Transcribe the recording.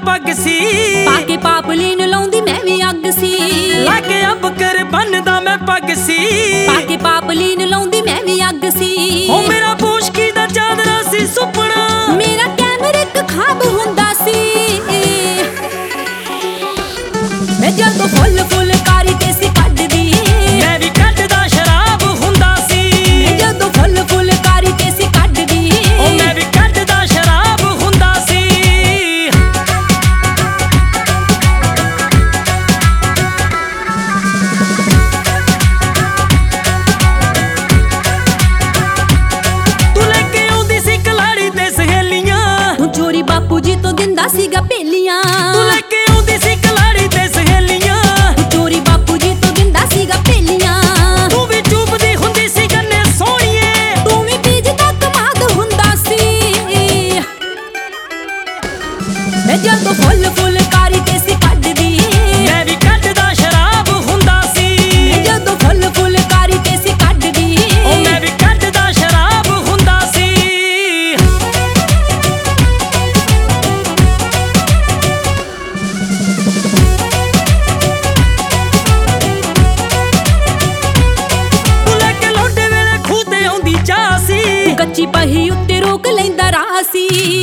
पग सी पाके पापलीन लाउंदी मैं भी अग सी लाके अब कर बनदा मैं पग सी पाके पापलीन लाउंदी मैं भी अग सी ओ मेरा पूछकी दा चादरा सी सुपना मेरा कैमरे क खाब हुंदा सी मैं जदों फुल फुलकारी ते सी कड्डदी मैं भी कड्डदा शराब हुंदा सी मैं जदों फुल फुलकारी ते सी कड्डदी ओ मैं भी कड्डदा शराब हुंदा सी तू लेके आउंदी सी कलाड़ी ते सहेलियां तू चोरी बापू जी तो दिंदा सीगा पेलियां तू लेके आउंदी सी कलाड़ी ते सहेलियां तू चोरी बापू जी तो दिंदा सीगा पेलियां तू भी चुपदी हुंदी सी गन्ने सोहणीए तू भी बीजदा कमाद हुंदा सी मैं जदों फुल फुलकारी ते सी कड्डदी मैं भी कड्डदा शराब हुंदा सी मैं जदों फुल फुलकारी ते सी कड्डदी ओ मैं भी कड्डदा शराब हुंदा सी तू लेके लौटे वेले खूह ते आउंदी चाह सी कच्ची पही उत्ते रोक लैंदा राह सी